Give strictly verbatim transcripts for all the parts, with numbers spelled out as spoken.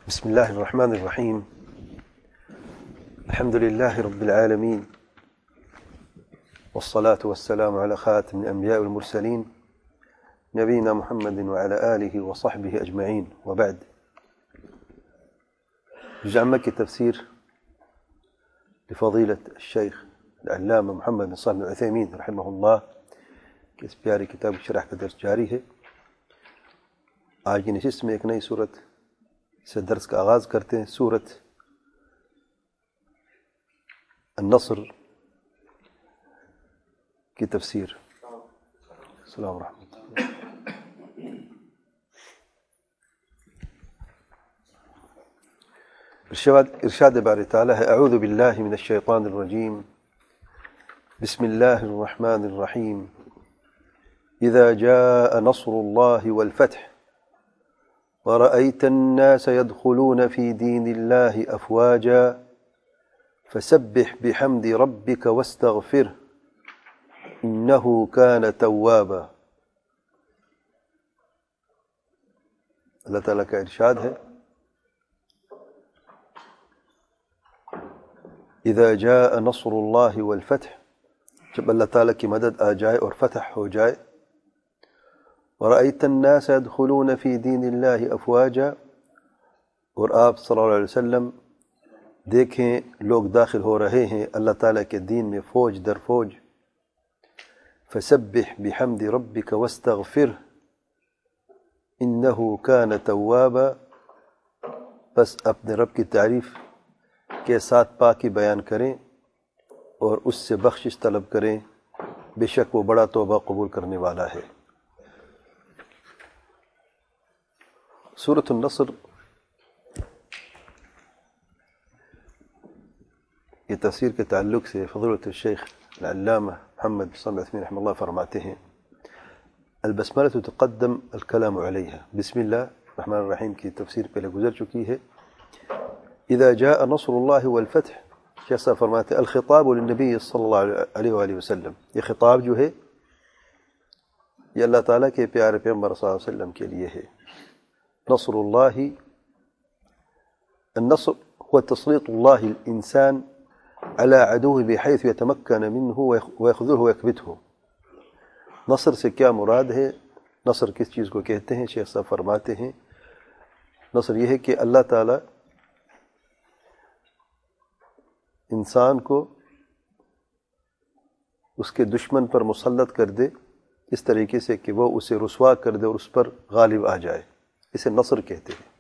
بسم الله الرحمن الرحيم. الحمد لله رب العالمين، والصلاة والسلام على خاتم الأنبياء والمرسلين نبينا محمد وعلى آله وصحبه أجمعين، وبعد. جزء مكي تفسير لفضيلة الشيخ العلامة محمد بن صالح العثيمين رحمه الله کے اس پیاری کتاب شرح کا درس جاری ہے۔ آج کی نشست میں ایک نئی صورت سے درس کا آغاز کرتے ہیں، سورت النصر کی تفسیر۔ السلام ورحمۃ اللہ۔ ارشاد ارشاد باری تعالی ہے، اعوذ باللہ من الشیطان الرجیم، بسم اللہ الرحمن الرحیم، اذا جاء نصر اللہ والفتح ورأيت الناس يدخلون في دين الله أفواجا فسبح بحمد ربك واستغفره إنه كان توابا۔ اللہ تعالیٰ کا ارشاد ہے، اذا جاء نصر اللہ والفتح، جب اللہ تعالیٰ کی مدد آ جائے اور فتح ہو جائے، وَرَأَيْتَ النَّاسَ يَدْخُلُونَ فِي دِينِ اللَّهِ أَفْوَاجًا، اور آپ صلی اللہ علیہ وسلم دیکھیں لوگ داخل ہو رہے ہیں اللہ تعالیٰ کے دین میں فوج در فوج۔ فَسَبِّحْ بِحَمْدِ رَبِّكَ وَاسْتَغْفِرْهُ إِنَّهُ كَانَ تَوَّابًا، بس اپنے رب کی تعریف کے ساتھ پاکی بیان کریں اور اس سے بخشش طلب کریں، بے شک وہ بڑا توبہ قبول کرنے والا ہے۔ سورۃ النصر کی تفسیر کے تعلق سے فضیلۃ الشیخ العلامہ محمد بن صالح العثیمین رحمہ اللہ فرماتے ہیں، البسملہ تقدم الکلام علیہا، بسم اللہ الرحمن الرحیم کی تفسیر پہلے گزر چکی ہے۔ اذا جاء نصر اللہ والفتح، شیخ صاحب فرماتے ہیں الخطاب للنبی صلی اللہ علیہ وآلہ وسلم، یہ خطاب جو ہے یہ اللہ تعالیٰ کے پیارے پیغمبر صلی اللہ علیہ وسلم کے لیے ہے۔ نصر اللہ، النصر هو تسليط الله الإنسان على عدوه بحيث يتمكن منه ويخذله ويكبته۔ نصر سے کیا مراد ہے، نصر کس چیز کو کہتے ہیں؟ شیخ صاحب فرماتے ہیں نصر یہ ہے کہ اللہ تعالی انسان کو اس کے دشمن پر مسلط کر دے اس طریقے سے کہ وہ اسے رسوا کر دے اور اس پر غالب آ جائے، اسے نصر کہتے ہیں۔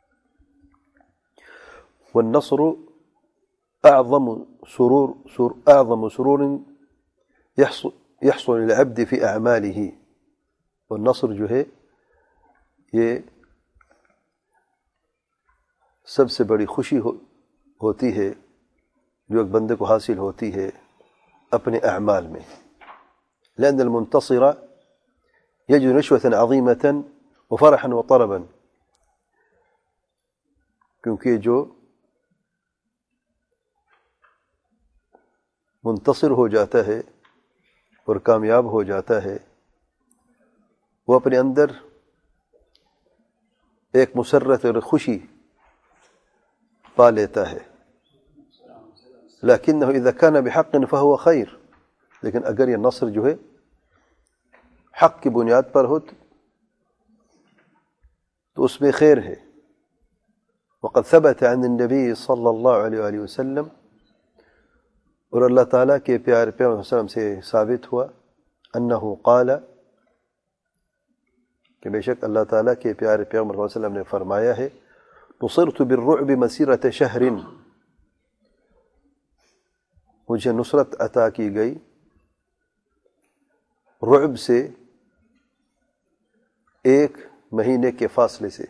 والنصر اعظم سرور سر اعظم سرور يحصل يحصل للعبد في اعماله، اور نصر جو ہے یہ سب سے بڑی خوشی ہو ہوتی ہے جو ایک بندے کو حاصل ہوتی ہے اپنے اعمال میں۔ لأن المنتصر يجد نشوة عظيمة وفرحا وطربا، کیونکہ جو منتصر ہو جاتا ہے اور کامیاب ہو جاتا ہے وہ اپنے اندر ایک مسرت اور خوشی پا لیتا ہے۔ لیکنہ اذا کان بحق فہو خیر، لیکن اگر یہ نصر جو ہے حق کی بنیاد پر ہو تو اس میں خیر ہے۔ وقد ثبت عن النبی صلی اللہ علیہ وآلہ وسلم، اور اللہ تعالیٰ کے پیارے پیغمبر صلی اللہ علیہ وسلم سے ثابت ہوا، انہ قال، کہ بے شک اللہ تعالیٰ کے پیارے پیغمبر صلی اللہ علیہ وسلم نے فرمایا ہے، نصرت بالرعب مسیرۃ شہر، مجھے نصرت عطا کی گئی رعب سے ایک مہینے کے فاصلے سے۔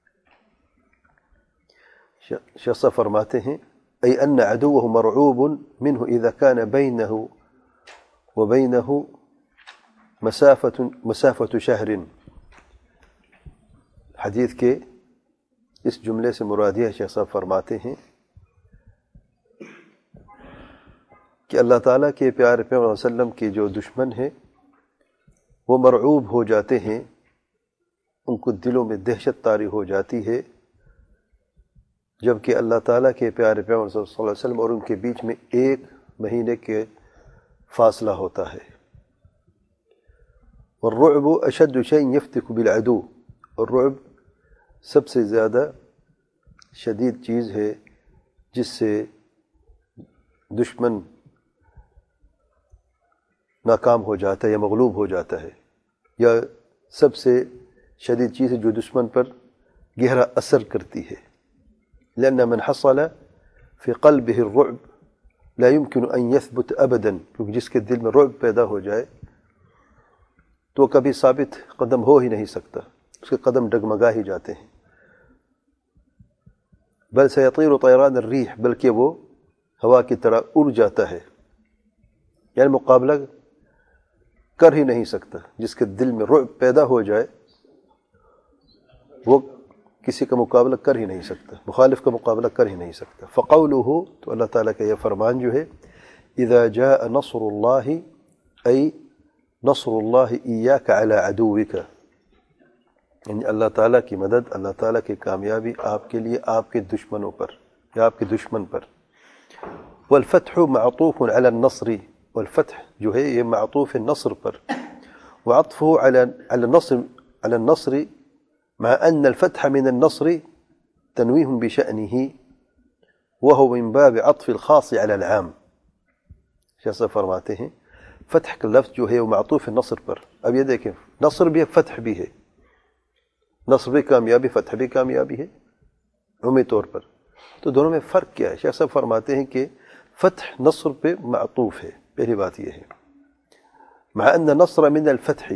شخص فرماتے ہیں ای ان عدوه مرعوب منه اذا كان بينه وبينه مسافة مسافة شهر۔ حدیث کے اس جملے سے مراد یہ شیخ صاحب فرماتے ہیں کہ اللہ تعالیٰ کے پیارے پیغمبر صلی اللہ علیہ وسلم کے جو دشمن ہیں وہ مرعوب ہو جاتے ہیں، ان کو دلوں میں دہشت طاری ہو جاتی ہے جبکہ اللہ تعالیٰ کے پیارے پیغمبر صلی اللہ علیہ وسلم اور ان کے بیچ میں ایک مہینے کے فاصلہ ہوتا ہے۔ والرعب اشد شيء يفتك بالعدو، اور رعب سب سے زیادہ شدید چیز ہے جس سے دشمن ناکام ہو جاتا ہے یا مغلوب ہو جاتا ہے، یا سب سے شدید چیز ہے جو دشمن پر گہرا اثر کرتی ہے۔ لأن من حصل في قلبه الرعب لا يمكن أن يثبت أبدا، کیونکہ جس کے دل میں رعب پیدا ہو جائے تو کبھی ثابت قدم ہو ہی نہیں سکتا، اس کے قدم ڈگمگا ہی جاتے ہیں۔ بل سيطير طيران الريح، بلکہ وہ ہوا کی طرح اڑ جاتا ہے، یعنی مقابلہ کر ہی نہیں سکتا۔ جس کے دل میں رعب پیدا ہو جائے وہ کسی کا مقابلہ کر ہی نہیں سکتا، مخالف کا مقابلہ کر ہی نہیں سکتا۔ فقوله، تو اللہ تعالیٰ کا یہ فرمان جو ہے، اذا جاء نصر اللہ ای نصر اللہ ایاک علی عدوک، یعنی اللہ تعالیٰ کی مدد، اللہ تعالیٰ کی کامیابی آپ کے لیے آپ کے دشمنوں پر یا آپ کے دشمن پر۔ والفتح معطوف علی النصر، والفتح جو ہے یہ معطوف نصر پر، وعطفه على على النصر على النصر مع أن الفتح من النصر تنويه بشأنه وهو من باب عطف الخاص على العام۔ جیسا فرماتے ہیں فتح کا لفظ جو ہے وہ معطوف نصر پر۔ اب یہ دیکھیں نصر بھی ہے، فتح بھی ہے، نصر بھی کامیابی، فتح بھی کامیابی ہے عمومی طور پر، تو دونوں میں فرق کیا ہے؟ شیخ صاحب فرماتے ہیں کہ فتح نصر پہ معطوف ہے، پہلی بات یہ ہے، مع ان نصر من الفتح،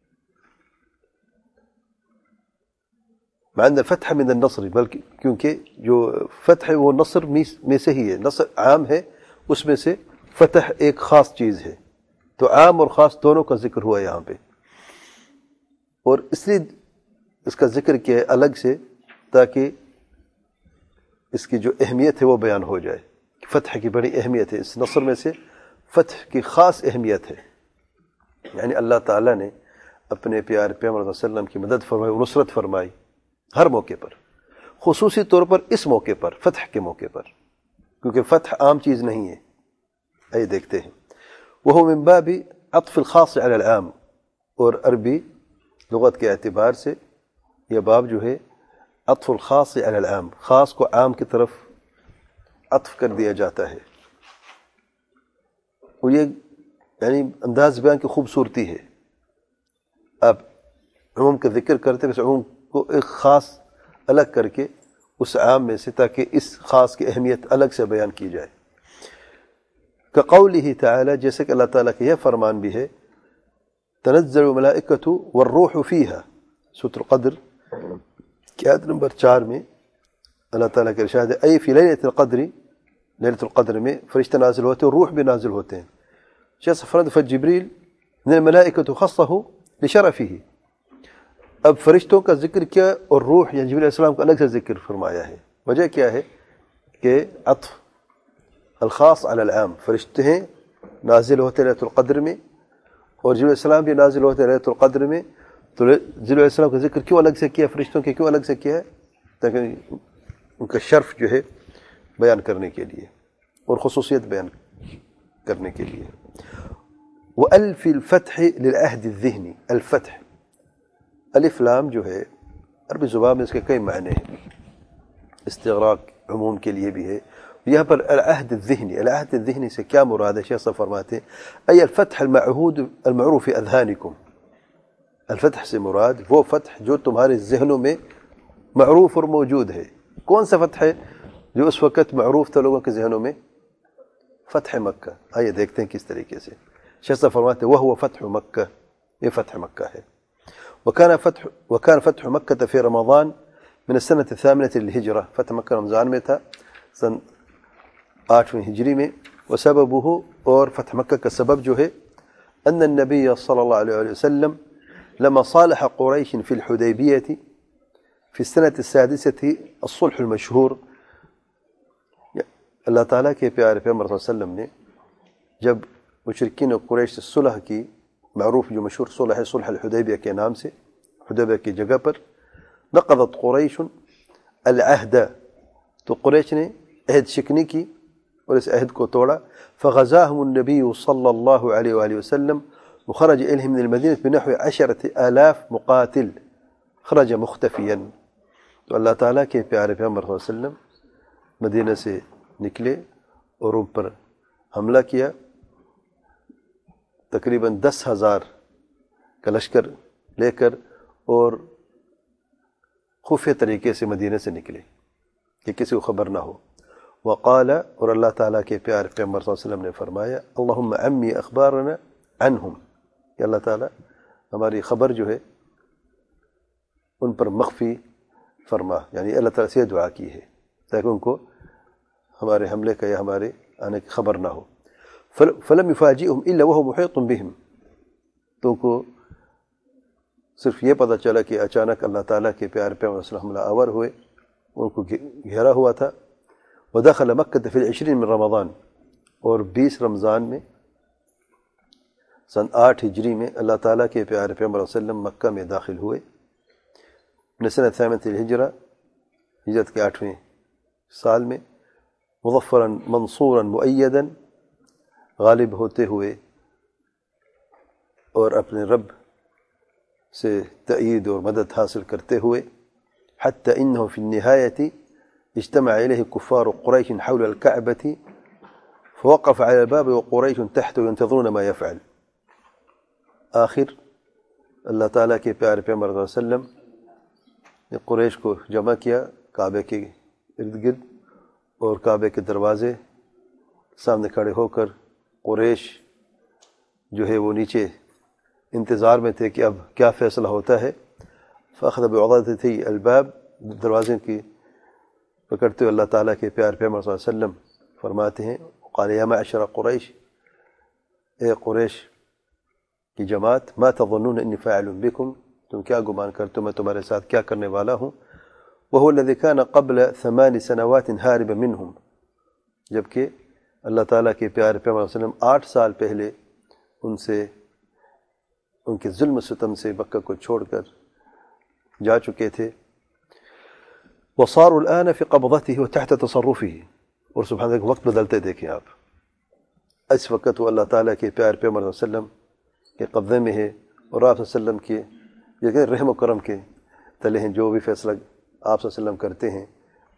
مع ان الفتح من النصر، بلکہ کیونکہ جو فتح وہ نصر میں سے ہی ہے، نصر عام ہے، اس میں سے فتح ایک خاص چیز ہے، تو عام اور خاص دونوں کا ذکر ہوا یہاں پہ، اور اس لیے اس کا ذکر کیا ہے الگ سے تاکہ اس کی جو اہمیت ہے وہ بیان ہو جائے، فتح کی بڑی اہمیت ہے، اس نصر میں سے فتح کی خاص اہمیت ہے، یعنی اللہ تعالیٰ نے اپنے پیارے پیغمبر صلی اللہ علیہ وسلم کی مدد فرمائی، نصرت فرمائی ہر موقع پر، خصوصی طور پر اس موقع پر، فتح کے موقع پر، کیونکہ فتح عام چیز نہیں ہے۔ آئیے دیکھتے ہیں، وہ من باب عطف الخاص علی العام، اور عربی لغت کے اعتبار سے یہ باب جو ہے عطف الخاص علی العام، خاص کو عام کی طرف عطف کر دیا جاتا ہے، اور یہ یعنی انداز بیان کی خوبصورتی ہے، آپ عموم کا ذکر کرتے ہیں، عموم کو ایک خاص الگ کر کے اس عام میں سے، تاکہ اس خاص کی اہمیت الگ سے بیان کی جائے۔ كقوله تعالی، جیسے کہ اللہ تعالیٰ کا یہ فرمان بھی ہے، تنزل الملائکۃ والروح فیہا، سورۃ القدر کی آیت نمبر چار میں اللہ تعالیٰ کا ارشاد ہے، ای فی لیلۃ القدر، لیلۃ القدر میں فرشتے نازل ہوتے ہیں، روح بھی نازل ہوتے ہیں۔ جیسے فرد فجبریل من الملائکۃ خصہ لشرفہ، اب فرشتوں کا ذکر کیا اور روح یا جبریل علیہ السلام کا الگ سے ذکر فرمایا ہے۔ وجہ کیا ہے کہ عطف الخاص علی العام، فرشتے ہیں نازل ہوتے لیلۃ القدر میں، اور جبریل علیہ السلام بھی نازل ہوتے لیلۃ القدر میں، تو جبریل علیہ السلام کا ذکر کیوں الگ سے کیا، فرشتوں کے کیوں الگ سے کیا ہے؟ تاکہ ان کا شرف جو ہے بیان کرنے کے لیے اور خصوصیت بیان کرنے کے لیے۔ وَأَلْفِ الْفَتْحِ لِلْعَهْدِ الذِّهْنِ، الفتح، الف لام جو ہے عربی زبان میں اس کے کئی معنی ہیں، استغراق عموم کے لیے بھی ہے، یہاں پر العہد الذہنی، العہد الذہنی سے کیا مراد ہے؟ شیخ صاحب فرماتے ہیں ای الفتح المعہود المعروف فی اذہانکم، الفتح سے مراد وہ فتح جو تمہارے ذہنوں میں معروف اور موجود ہے۔ کون سا فتح ہے جو اس وقت معروف تھا لوگوں کے ذہنوں میں؟ فتح مکہ۔ آئیے دیکھتے ہیں کس طریقے سے۔ شیخ صاحب فرماتے ہیں وہو فتح مکہ، یہ فتح مکہ ہے۔ وكان فتح وكان فتح مكة في رمضان من السنة الثامنة للهجرة، فتح مکہ رمضان میں تھا سن آٹھویں ہجری میں۔ وسببه، اور فتح مکہ کا سبب جو ہے، ان النبي صلی اللہ علیہ وسلم لما صالح قریش في الحدیبیة في السنة السادسة الصلح المشهور، اللہ تعالیٰ کے پیارے پیغمبر صلی اللہ علیہ وسلم نے جب مشرکین قریش سے صلح کی، معروف جو مشہور صلح ہے صلح الحدیبیہ کے نام سے، حدیبیہ کی جگہ پر، نقضت قریش العہد، تو قریش نے عہد شکنی کی اور اس عہد کو توڑا. فغزاهم النبي صلى الله عليه وآله وسلم وخرج إليهم من المدينة بنحو عشرة آلاف مقاتل خرج مختفيا. تو اللہ تعالیٰ کے پیارے پیغمبر صلی اللہ علیہ وسلم مدینہ سے نکلے اور ان پر حملہ کیا. تقریباً دس ہزار کا لشکر لے کر اور خفیہ طریقے سے مدینہ سے نکلے کہ کسی کو خبر نہ ہو. وقال اور اللہ تعالیٰ کے پیارے پیغمبر صلی اللہ علیہ وسلم نے فرمایا اللہم امی اخبارنا عنہم کہ اللہ تعالیٰ ہماری خبر جو ہے ان پر مخفی فرما، یعنی اللہ تعالیٰ سے دعا کی ہے تاکہ ان کو ہمارے حملے کا یا ہمارے آنے کی خبر نہ ہو. فلم یفاجئہم الا وہو محیط بہم، تو ان کو صرف یہ پتہ چلا کہ اچانک اللہ تعالیٰ کے پیارے پیغمبر صلی اللہ علیہ وسلم حملہ آور ہوئے، ان کو گھیرا ہوا تھا. ودخل مکہ فی العشرین من رمضان، اور بیس رمضان میں سن آٹھ ہجری میں اللہ تعالیٰ کے پیارے پیغمبر صلی اللہ علیہ وسلم مکہ میں داخل ہوئے. من سنہ ثامنۃ الہجرہ، ہجرت کے آٹھویں سال میں. مظفرا منصورا مؤیدا، غالب ہوتے ہوئے اور اپنے رب سے تأیید اور مدد حاصل کرتے ہوئے. حتی انہ فی النہایۃ اجتمع الیہ کفار قریش حول الکعبۃ فوقف علی الباب وقریش تحت ينتظرون ما يفعل. آخر اللہ تعالیٰ کے پیارے پیغمبر صلی اللہ علیہ وسلم نے قریش کو جمع کیا کعبے کے ارد گرد، اور کعبے کے دروازے سامنے کھڑے ہو کر قریش جو ہے وہ نیچے انتظار میں تھے کہ اب کیا فیصلہ ہوتا ہے. فاخذ بعضدتي الباب، دروازے کی پکڑتے ہوئے اللہ تعالیٰ کے پیارے پیغمبر صلی اللہ علیہ وسلم فرماتے ہیں قال یا معشر قریش، اے قریش کی جماعت، ما تظنون انی فاعل بکم، تم کیا گمان کرتے ہو میں تمہارے ساتھ کیا کرنے والا ہوں. وهو الذي كان قبل ثمان سنوات هاربا منهم، جبکہ اللہ تعالیٰ کے پیارے پیغمبر صلی اللہ علیہ وسلم آٹھ سال پہلے ان سے ان کے ظلم و ستم سے مکہ کو چھوڑ کر جا چکے تھے. وصاروا الآن في قبضته وتحت تصرفه، اور سبحان اللہ وقت بدلتے دیکھیں آپ، اس وقت وہ اللہ تعالیٰ کے پیارے پیغمبر صلی اللہ علیہ وسلم کے قبضے میں ہے اور آپ صلی اللہ علیہ وسلم کے یہ رحم و کرم کے تلے ہیں. جو بھی فیصلہ آپ صلی اللہ علیہ وسلم کرتے ہیں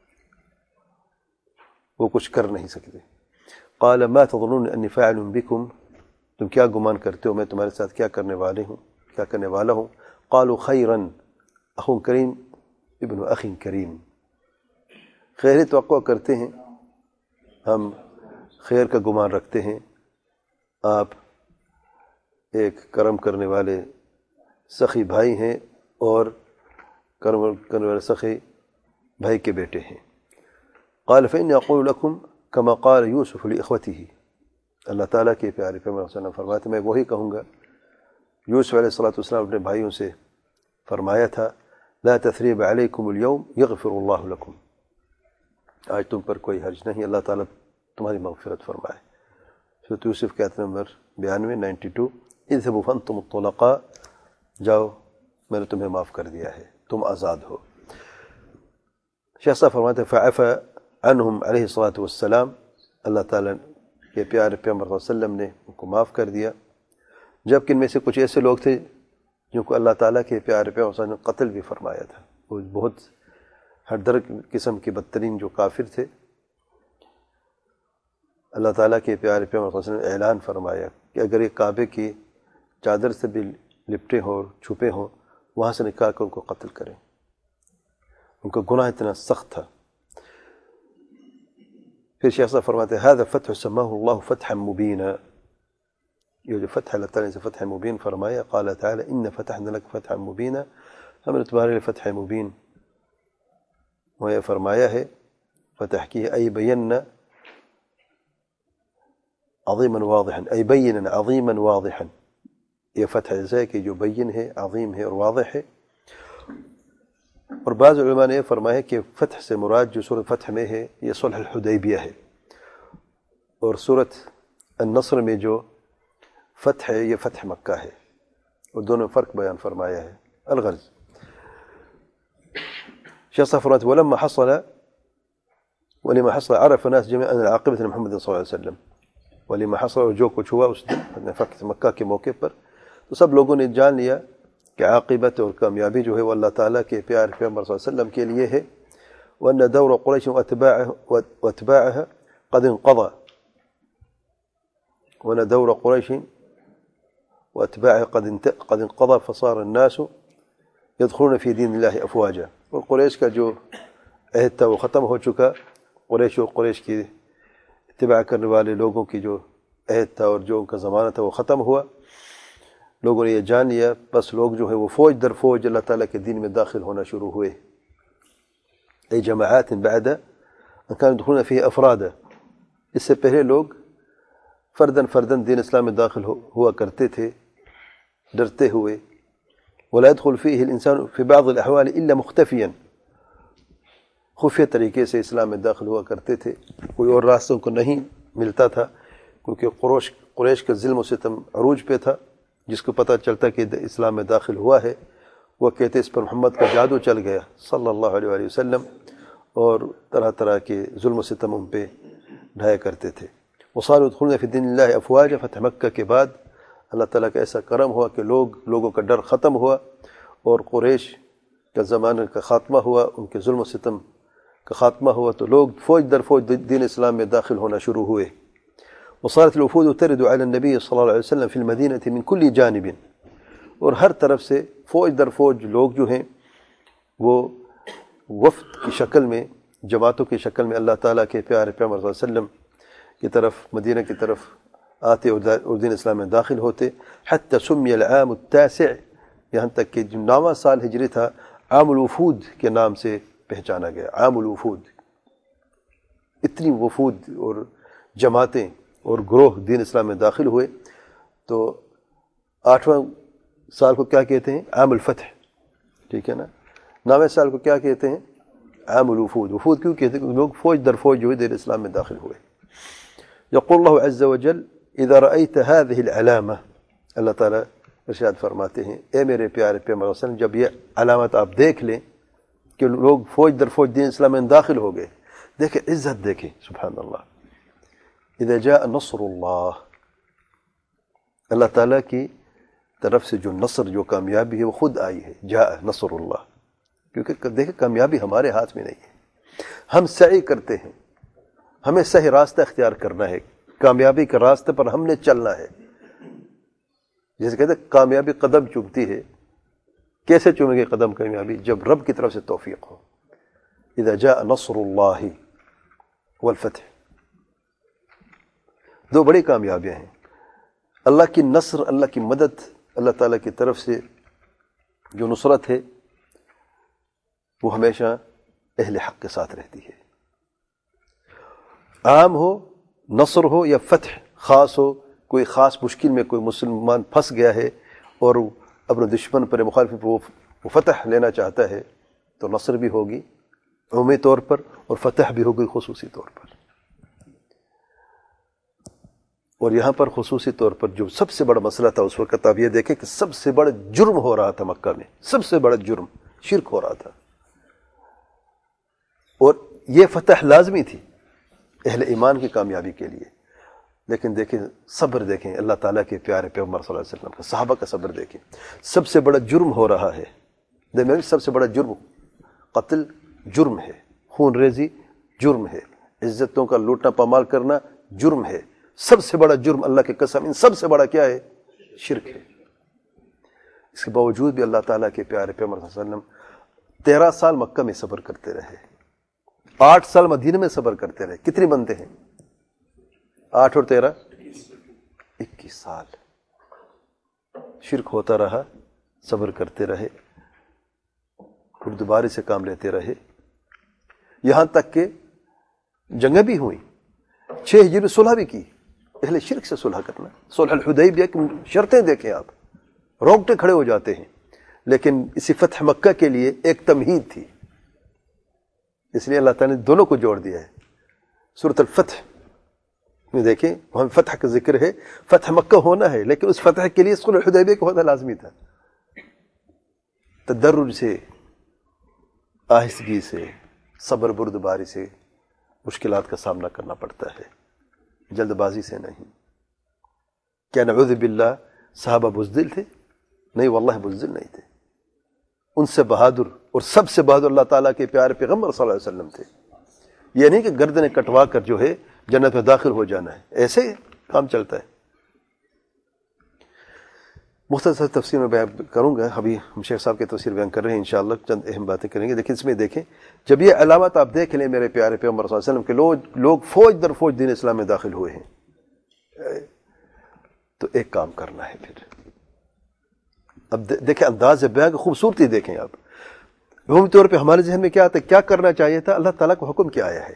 وہ کچھ کر نہیں سکتے. قال ما تظنون انی فاعل بکم، تم کیا گمان کرتے ہو میں تمہارے ساتھ کیا کرنے والے ہوں کیا کرنے والا ہوں. قالوا خیرا اخ کریم ابن اخ کریم، خیر توقع کرتے ہیں، ہم خیر کا گمان رکھتے ہیں، آپ ایک کرم کرنے والے سخی بھائی ہیں اور کرم کرنے والے سخی بھائی کے بیٹے ہیں. قال فإني أقول لكم كما قال يوسف لإخوته، اللہ تعالیٰ کے پیارے پیغمبر صلی اللہ علیہ وسلم فرماتے میں وہی کہوں گا یوسف علیہ الصلوۃ والسلام اپنے بھائیوں سے فرمایا تھا لا تثریب علیکم اليوم یغفر اللہ لکم، آج تم پر کوئی حرج نہیں، اللہ تعالیٰ تمہاری مغفرت فرمائے. سورۃ یوسف کے آیت نمبر بیانوے نائنٹی ٹو. اذهبوا فانتم الطلقاء، جاؤ میں نے تمہیں معاف کر دیا ہے، تم آزاد ہو. شیخ صاحب فرماتے ہیں فعفى عنہم علیہ الصلاۃ والسلام، اللہ تعالیٰ کے پیارے پیغمبر صلی اللہ علیہ وسلم نے ان کو معاف کر دیا. جبکہ ان میں سے کچھ ایسے لوگ تھے جن کو اللہ تعالیٰ کے پیارے پیغمبر صلی اللہ علیہ وسلم نے قتل بھی فرمایا تھا. وہ بہت ہر در قسم کے بدترین جو کافر تھے. اللہ تعالیٰ کے پیارے پیغمبر صلی اللہ علیہ وسلم نے اعلان فرمایا کہ اگر یہ کعبے کی چادر سے بھی لپٹے ہوں اور چھپے ہوں وہاں سے نکال کر ان کو قتل کریں. ان کا گناہ اتنا سخت تھا. پھر شیخ صاحب فرماتے ہیں هذا فتح سماه الله فتحا مبینا، یہ جو فتح اللہ تعالیٰ نے فتح مبین فرمایا. قال تعالی ان فتحنا لك فتحا مبینا، ہم نے تمہارے لیے فتح مبین وہ یہ فرمایا ہے فتح کی ای بینا عظیما واضحا، ای بینا عظیما واضحا، یہ فتح ہے کہ جو بین ہے، عظیم ہے اور واضح ہے. اور بعض علماء نے یہ فرمایا کہ فتح سے مراد جو سورۃ فتح میں ہے یہ صلح الحدیبیہ ہے، اور سورۃ النصر میں جو فتح ہے یہ فتح مکہ ہے، اور دونوں فرق بیان فرمایا ہے. الغرض شیخ صاحب فرماتے ولما حصل ولما حصل عرف الناس جميعا ان العاقبة محمد صلی اللہ علیہ وسلم. ولما حصل اور جو کچھ ہوا اس دن فتح مکہ کے موقع پر تو سب لوگوں نے جان لیا کہ عاقبت اور کامیابی جو ہے وہ اللہ تعالیٰ کے پیارے پیغمبر صلی اللہ علیہ وسلم کے لیے ہے. وأن دور قريش وأتباعه وأتباعها قد انقضى. وأن دور قريش وأتباعها قد قد انقضى فصار الناس يدخلون في دين الله أفواجا. اور قریش کا جو عہد تھا وہ ختم ہو چکا. قریش و قریش کی اتباع کرنے والے لوگوں کی جو عہد تھا اور جو ان کا زمانہ تھا وہ ختم ہوا. لوگوں نے یہ جان لیا بس لوگ جو ہے وہ فوج در فوج اللہ تعالیٰ کے دین میں داخل ہونا شروع ہوئے. ای جماعات بعد ان كانوا يدخلون فيه افرادا. اس سے پہلے لوگ فردن فردن دین اسلام میں داخل ہوا کرتے تھے ڈرتے ہوئے. ولا يدخل فيه الانسان في بعض الاحوال الا مختفيا. خفیہ طریقے سے اسلام میں داخل ہوا کرتے تھے. کوئی اور راستوں کو نہیں ملتا تھا کیونکہ قریش قریش کا ظلم و ستم عروج پہ تھا. جس کو پتہ چلتا کہ اسلام میں داخل ہوا ہے وہ کہتے اس پر محمد کا جادو چل گیا صلی اللہ علیہ وآلہ وسلم اور طرح طرح کے ظلم و ستم ان پہ ڈھایا کرتے تھے. وصاروا يدخلون في دين الله افواجا. فتح مکہ کے بعد اللہ تعالیٰ کا ایسا کرم ہوا کہ لوگ لوگوں کا ڈر ختم ہوا اور قریش کا زمانہ کا خاتمہ ہوا, ان کے ظلم و ستم کا خاتمہ ہوا تو لوگ فوج در فوج دین اسلام میں داخل ہونا شروع ہوئے. وصارت الوفود ترد على النبي صلی اللہ علیہ وسلم في المدینة من كل جانب. اور ہر طرف سے فوج در فوج لوگ جو ہیں وہ وفد کی شکل میں جماعتوں کی شکل میں اللہ تعالیٰ کے پیارے پیغمبر صلی اللہ علیہ وسلم کی طرف مدینہ کی طرف آتے اور دین اسلام میں داخل ہوتے. حتی سمی العام التاسع. یہاں تک کہ جو نواں سال ہجری تھا عام الوفود کے نام سے پہچانا گیا. عام الوفود. اتنی وفود اور جماعتیں اور گروہ دین اسلام میں داخل ہوئے تو آٹھواں سال کو کیا کہتے ہیں؟ عام الفتح. ٹھیک ہے نا. نویں سال کو کیا کہتے ہیں؟ عام الوفود. وفود کیوں کہتے ہیں؟ کیونکہ لوگ فوج در فوج جو ہے دین اسلام میں داخل ہوئے. یقول اللہ عز وجل اذا رأيت هذه العلامة. اللہ تعالیٰ ارشاد فرماتے ہیں اے میرے پیارے پیغمبر صلی اللہ علیہ وسلم جب یہ علامت آپ دیکھ لیں کہ لوگ فوج در فوج دین اسلام میں داخل ہو گئے. دیکھیں عزت دیکھیں سبحان اللہ. اذا جاء نصر اللہ. اللہ تعالیٰ کی طرف سے جو نصر جو کامیابی ہے وہ خود آئی ہے. جاء نصر اللہ. کیونکہ دیکھیں کامیابی ہمارے ہاتھ میں نہیں ہے. ہم سعی کرتے ہیں, ہمیں صحیح راستہ اختیار کرنا ہے, کامیابی کے راستے پر ہم نے چلنا ہے. جیسے کہتے ہیں کامیابی قدم چومتی ہے. کیسے چومیں گے قدم کامیابی؟ جب رب کی طرف سے توفیق ہو. اذا جاء نصر اللہ والفتح. دو بڑی کامیابیاں ہیں. اللہ کی نصر, اللہ کی مدد, اللہ تعالیٰ کی طرف سے جو نصرت ہے وہ ہمیشہ اہل حق کے ساتھ رہتی ہے. عام ہو, نصر ہو یا فتح خاص ہو, کوئی خاص مشکل میں کوئی مسلمان پھنس گیا ہے اور اپنے دشمن پر مخالف وہ فتح لینا چاہتا ہے تو نصر بھی ہوگی عمومی طور پر اور فتح بھی ہوگی خصوصی طور پر. اور یہاں پر خصوصی طور پر جو سب سے بڑا مسئلہ تھا اس وقت آپ یہ دیکھیں کہ سب سے بڑا جرم ہو رہا تھا مکہ میں. سب سے بڑا جرم شرک ہو رہا تھا اور یہ فتح لازمی تھی اہل ایمان کی کامیابی کے لیے. لیکن دیکھیں صبر دیکھیں اللہ تعالیٰ کے پیارے پیغمبر صلی اللہ علیہ وسلم کا, صحابہ کا صبر دیکھیں. سب سے بڑا جرم ہو رہا ہے. دیکھیں سب سے بڑا جرم قتل جرم ہے, خون ریزی جرم ہے, عزتوں کا لوٹنا پامال کرنا جرم ہے. سب سے بڑا جرم اللہ کے قسم ان سب سے بڑا کیا ہے؟ شرک ہے. اس کے باوجود بھی اللہ تعالیٰ کے پیارے پیغمبر صلی اللہ علیہ وسلم تیرہ سال مکہ میں صبر کرتے رہے, آٹھ سال مدینہ میں صبر کرتے رہے. کتنی بنتے ہیں؟ آٹھ اور تیرہ اکیس سال شرک ہوتا رہا, صبر کرتے رہے, بردباری سے کام لیتے رہے. یہاں تک کہ جنگیں بھی ہوئیں. چھ ہجری میں صلح بھی کی. اہل شرک سے صلح کرنا, صلح الحدیبیہ کی شرطیں دیکھیں آپ, رونگٹے کھڑے ہو جاتے ہیں. لیکن اسی فتح مکہ کے لیے ایک تمہید تھی, اس لیے اللہ تعالیٰ نے دونوں کو جوڑ دیا ہے. سورۃ الفتح میں دیکھیں وہاں فتح کا ذکر ہے. فتح مکہ ہونا ہے لیکن اس فتح کے لیے صلح الحدیبیہ کا ہونا لازمی تھا. تدرج سے, آہستگی سے, صبر بردباری سے مشکلات کا سامنا کرنا پڑتا ہے، جلد بازی سے نہیں۔ کیا نعوذ باللہ صحابہ بزدل تھے؟ نہیں واللہ بزدل نہیں تھے، ان سے بہادر اور سب سے بہادر اللہ تعالیٰ کے پیارے پیغمبر صلی اللہ علیہ وسلم تھے۔ یہ نہیں کہ گردنیں کٹوا کر جو ہے جنت میں داخل ہو جانا ہے، ایسے کام چلتا ہے۔ مختصر تفسیر میں بیان کروں گا، ابھی ہم شیخ صاحب کی تفسیر بیان کر رہے ہیں، انشاءاللہ چند اہم باتیں کریں گے۔ لیکن اس میں دیکھیں، جب یہ علامات آپ دیکھ لیں میرے پیارے پیغمبر صلی اللہ علیہ وسلم کے لوگ لوگ فوج در فوج دین اسلام میں داخل ہوئے ہیں، تو ایک کام کرنا ہے پھر۔ اب دیکھیں انداز بیان کی خوبصورتی دیکھیں آپ، عمومی طور پہ ہمارے ذہن میں کیا آتا ہے، کیا کرنا چاہیے تھا، اللہ تعالیٰ کا حکم کیا آیا ہے۔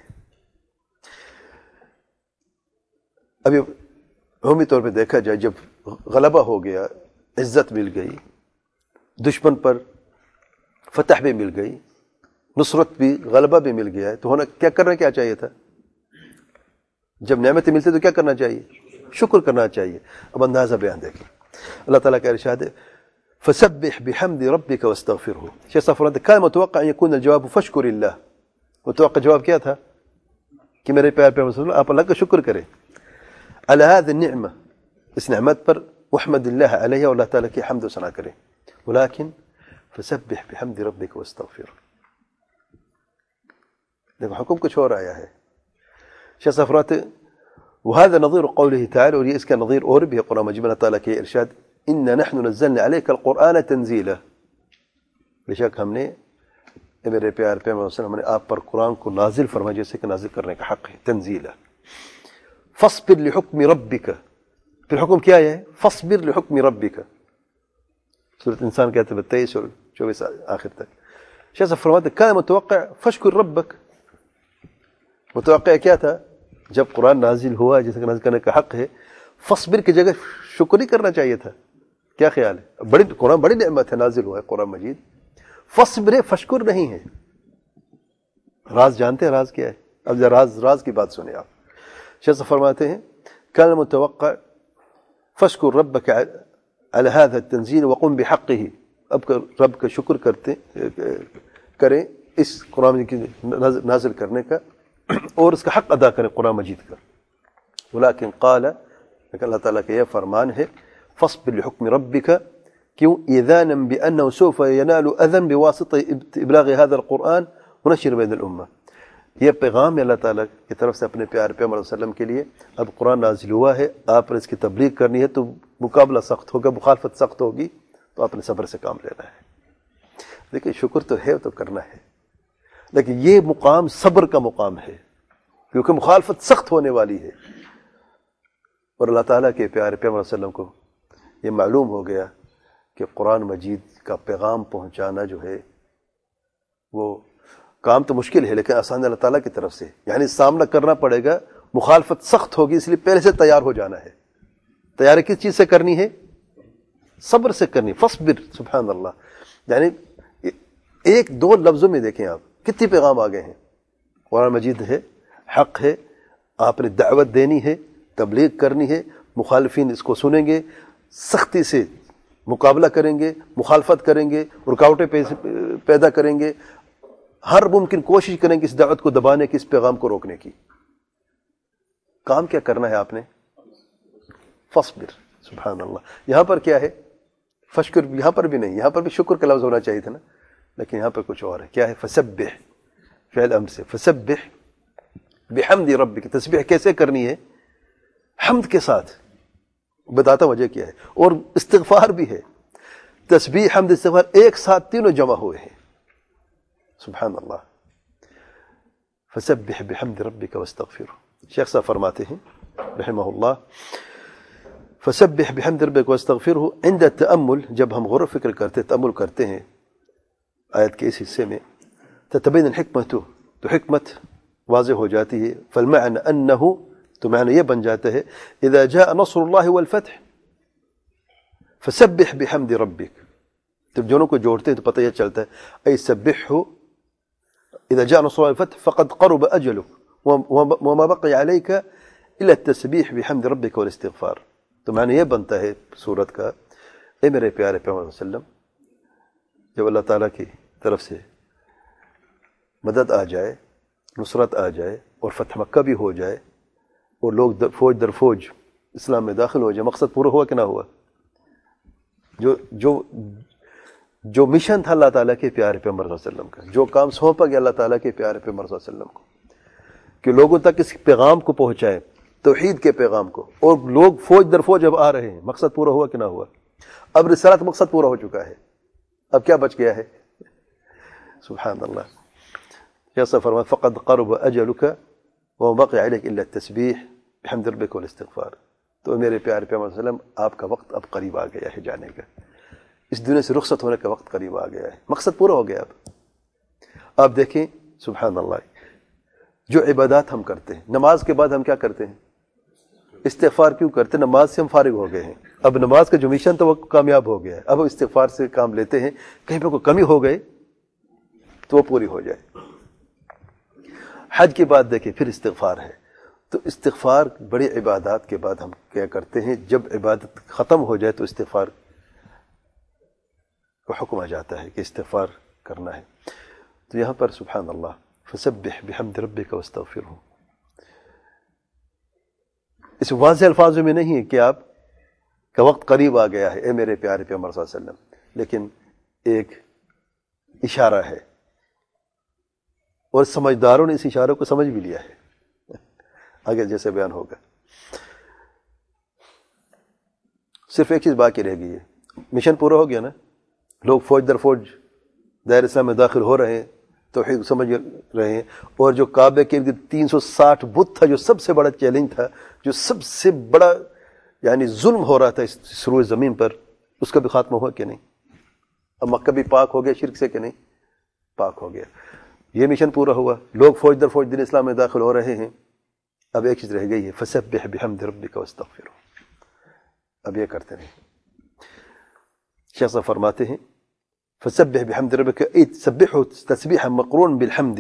ابھی عمومی طور پہ دیکھا جائے، جب غلبہ ہو گیا، عزت مل گئی، دشمن پر فتح بھی مل گئی، نصرت بھی، غلبہ بھی مل گیا ہے، تو ہونا کیا کرنا کیا چاہیے تھا؟ جب نعمتیں ملتی تو کیا کرنا چاہیے؟ شکر کرنا چاہیے۔ اب اندازہ بیان دیکھیں، اللہ تعالیٰ کا ارشاد ہے فسبح بحمد ربك واستغفره۔ شیخ صاحب فرماتے ہیں كان متوقع ان يكون الجواب فاشكر الله، متوقع جواب کیا تھا کہ میرے پیار پیغمبر صلی اللہ علیہ وسلم آپ اللہ کا شکر کریں على هذه النعمة، اس نعمت پر، واحمد الله علیہ، اور اللہ تعالیٰ کی حمد و ثنا کریں، ولكن فسبح بحمد ربك واستغفره۔ دیکھو حکم کچھ اور آیا ہے۔ شیخ صاحب فرماتے ہیں وهذا نظير قوله تعالى، اور یہ اس کا نظیر اور بھی ہے قرآن مجید میں اللہ تعالیٰ کے ارشاد إِنَّا نَحْنُ نَزَّلْنَا عَلَيْكَ الْقُرْآنَ تَنزِيلًا، بے شک ہم نے میرے پیار پیغمبر صلی اللہ علیہ وسلم نے آپ پر قرآن کو نازل فرمایا جیسے کہ نازل کرنے کا حق ہے، تنزیلا۔ فَاصْبِرْ لِحُكْمِ رَبِّكَ، پھر حکم کیا ہے؟ فَاصْبِرْ لِحُكْمِ رَبِّكَ، سورۃ انسان کے آیت تیئیس اور چوبیس آخر تک۔ شیخ صاحب فرماتے ہیں كان متوقع فاشكر ربك، متوقع کیا تھا جب قرآن نازل ہوا جیسے کہ نازل کرنے کا حق ہے، فصبر کی جگہ شکر ہی کرنا چاہیے تھا۔ کیا خیال ہے؟ بڑی قرآن بڑی نعمت ہے، نازل ہوا ہے قرآن مجید، فصبر فشکر نہیں ہے۔ راز جانتے ہیں راز کیا ہے؟ اب راز راز کی بات سنیں آپ۔ شیخ فرماتے ہیں كان متوقع فاشكر ربك على هذا التنزيل وقم بحقه، اب رب کا شکر کرتے کریں اس قرآن کی نازل کرنے کا اور اس کا حق ادا کریں قرآن مجید کا۔ ولكن قال، لیکن اللہ تعالیٰ کا یہ فرمان ہے فاصبر لحکم ربک، کیوں؟ ایذانا بأنه سوف ينال اذى بواسطة ابلاغ هذا القرآن ونشر بین الامہ، یہ پیغام ہے اللہ تعالیٰ کی طرف سے اپنے پیارے پیغمبر صلی اللہ علیہ وسلم کے لیے۔ اب قرآن نازل ہوا ہے، آپ نے اس کی تبلیغ کرنی ہے، تو مقابلہ سخت ہوگا، مخالفت سخت ہوگی، تو آپ نے صبر سے کام لینا ہے۔ دیکھیں شکر تو ہے تو کرنا ہے، لیکن یہ مقام صبر کا مقام ہے، کیونکہ مخالفت سخت ہونے والی ہے۔ اور اللہ تعالیٰ کے پیارے پیغمبر صلی اللہ علیہ وسلم کو یہ معلوم ہو گیا کہ قرآن مجید کا پیغام پہنچانا جو ہے وہ کام تو مشکل ہے، لیکن آسان اللہ تعالیٰ کی طرف سے، یعنی سامنا کرنا پڑے گا، مخالفت سخت ہوگی، اس لیے پہلے سے تیار ہو جانا ہے۔ تیاری کس چیز سے کرنی ہے؟ صبر سے کرنی، فصبر، سبحان اللہ۔ یعنی ایک دو لفظوں میں دیکھیں آپ کتنے پیغام آ گئے ہیں۔ قرآن مجید ہے، حق ہے، آپ نے دعوت دینی ہے، تبلیغ کرنی ہے، مخالفین اس کو سنیں گے، سختی سے مقابلہ کریں گے، مخالفت کریں گے، رکاوٹیں پیدا کریں گے، ہر ممکن کوشش کریں گے اس دعوت کو دبانے کی، اس پیغام کو روکنے کی۔ کام کیا کرنا ہے آپ نے؟ فصبر، سبحان اللہ۔ یہاں پر کیا ہے؟ فشکر، یہاں پر بھی نہیں، یہاں پر بھی شکر کا لفظ ہونا چاہیے تھا نا، لیکن یہاں پر کچھ اور ہے۔ کیا ہے؟ فسبح، فعل امر سے، فسبح بحمد ربک، تسبیح کیسے کرنی ہے؟ حمد کے ساتھ، بتاتا وجہ کیا ہے، اور استغفار بھی ہے، تسبیح حمد استغفار ایک ساتھ تینوں جمع ہوئے ہیں، سبحان اللہ۔ فسبح بحمد ربک واستغفر، شیخ صاحب فرماتے ہیں رحمہ اللہ فسبح بحمد ربک واستغفر عند التأمل، جب ہم غور و فکر کرتے تأمل کرتے ہیں آیت کے اس حصے میں، تتبین الحکمت، تو حکمت واضح ہو جاتی ہے۔ فالمعنى انہ، تو معنی یہ بن جاتا ہے اذا جاء نصر اللہ والفتح فسبح بحمد ربک، جب دونوں کو جوڑتے ہیں تو پتہ یہ چلتا ہے ای سبحہ اذا جاء نصر اللہ والفتح فقد قرب اجلک وما بقي عليك الا التسبیح بحمد ربک والاستغفار۔ تو معنی یہ بنتا ہے سورت کا، اے میرے پیارے پیغمبر صلی اللہ علیہ وسلم، جب اللہ تعالیٰ کی طرف سے مدد آ جائے، نصرت آ جائے، اور فتح مکہ بھی ہو جائے اور لوگ در فوج در فوج اسلام میں داخل ہو جائے، مقصد پورا ہوا کہ نہ ہوا؟ جو جو جو مشن تھا اللہ تعالیٰ کے پیارے پیغمبر صلی اللہ علیہ وسلم کا، جو کام سونپا گیا اللہ تعالیٰ کے پیارے پیغمبر صلی اللہ علیہ وسلم کو کہ لوگوں تک اس پیغام کو پہنچائے، توحید کے پیغام کو، اور لوگ فوج در فوج اب آ رہے ہیں، مقصد پورا ہوا کہ نہ ہوا؟ اب رسالت مقصد پورا ہو چکا ہے، اب کیا بچ گیا ہے؟ سبحان اللہ. جیسا فرمایا فقد قرب اجلک وما بقي عليك الا التسبيح بحمد ربك والاستغفار. تو میرے پیارے پیغمبر صلی اللہ علیہ وسلم آپ کا وقت اب قریب آ گیا ہے جانے کا، اس دنیا سے رخصت ہونے کا وقت قریب آ گیا ہے، مقصد پورا ہو گیا. اب آپ دیکھیں سبحان اللہ، جو عبادات ہم کرتے ہیں، نماز کے بعد ہم کیا کرتے ہیں؟ استغفار کیوں کرتے ہیں؟ نماز سے ہم فارغ ہو گئے ہیں، اب نماز کا جو مشن تھا وہ کامیاب ہو گیا ہے، اب استغفار سے کام لیتے ہیں، کہیں پہ کوئی کمی ہو گئی تو وہ پوری ہو جائے. حج کے بعد دیکھیں پھر استغفار ہے، تو استغفار بڑی عبادات کے بعد ہم کیا کرتے ہیں؟ جب عبادت ختم ہو جائے تو استغفار کو حکم آ جاتا ہے کہ استغفار کرنا ہے. تو یہاں پر سبحان اللہ فسبح بحمد ربک واستغفرہ، اس واضح الفاظوں میں نہیں ہے کہ آپ کا وقت قریب آ گیا ہے اے میرے پیارے پیغمبر صلی اللہ علیہ وسلم، لیکن ایک اشارہ ہے، اور سمجھداروں نے اس اشارے کو سمجھ بھی لیا ہے، آگے جیسے بیان ہوگا. صرف ایک چیز باقی رہ گئی ہے، مشن پورا ہو گیا نا، لوگ فوج در فوج دائر اسلام میں داخل ہو رہے ہیں، توحید سمجھ رہے ہیں، اور جو کعبے کے ارد تین سو ساٹھ بت تھا، جو سب سے بڑا چیلنج تھا، جو سب سے بڑا یعنی ظلم ہو رہا تھا اس روئے زمین پر، اس کا بھی خاتمہ ہوا کہ نہیں؟ اب مکہ بھی پاک ہو گیا شرک سے کہ نہیں؟ پاک ہو گیا. یہ مشن پورا ہوا، لوگ فوج در فوج دین اسلام میں داخل ہو رہے ہیں. اب ایک چیز رہ گئی ہے، فسبح بحمد ربک واستغفرہ، اب یہ کرتے رہیں. شیخ صاحب فرماتے ہیں فسبح بحمد ربک، ای تسبحوا تسبیحا مقرون بالحمد،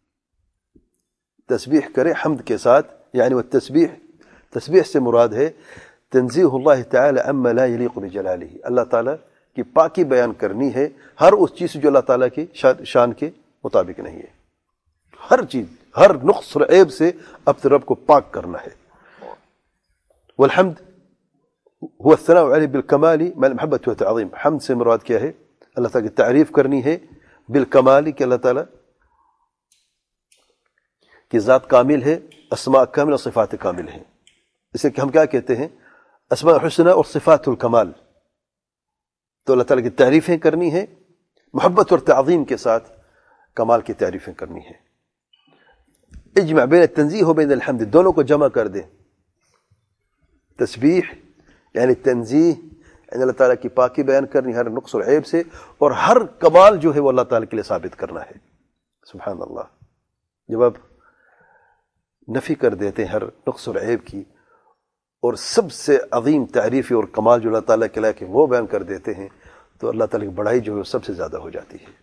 تسبیح کرے حمد کے ساتھ، یعنی والتسبیح، تسبیح سے مراد ہے تنزیہ اللہ تعالی عما لا یلیق بجلالہ، اللہ تعالیٰ کی پاکی بیان کرنی ہے ہر اس چیز جو اللہ تعالیٰ کی شان کے مطابق نہیں ہے. ہر چیز، ہر نقص اور عیب سے اپنے رب کو پاک کرنا ہے. والحمد هو الثناء علیہ بالکمال مع المحبۃ والتعظیم، حمد سے مراد کیا ہے؟ اللہ تعالیٰ کی تعریف کرنی ہے بالکمال، کہ اللہ تعالیٰ کی ذات کامل ہے، اسماء کامل اور صفات کامل ہیں. اسے کہ ہم کیا کہتے ہیں؟ اسماء الحسنى اور صفات الکمال. تو اللہ تعالیٰ کی تعریفیں کرنی ہے، محبت اور تعظیم کے ساتھ کمال کی تعریفیں کرنی ہے. اجمع بین التنزیہ و بین الحمد، دونوں کو جمع کر دیں. تسبیح یعنی تنزیہ، یعنی اللہ تعالیٰ کی پاکی بیان کرنی ہر نقص اور عیب سے، اور ہر کمال جو ہے وہ اللہ تعالیٰ کے لیے ثابت کرنا ہے. سبحان اللہ. جب آپ نفی کر دیتے ہیں ہر نقص اور عیب کی، اور سب سے عظیم تعریف اور کمال جو اللہ تعالیٰ کے لائق ہے وہ بیان کر دیتے ہیں، تو اللہ تعالیٰ کی بڑائی جو ہے وہ سب سے زیادہ ہو جاتی ہے.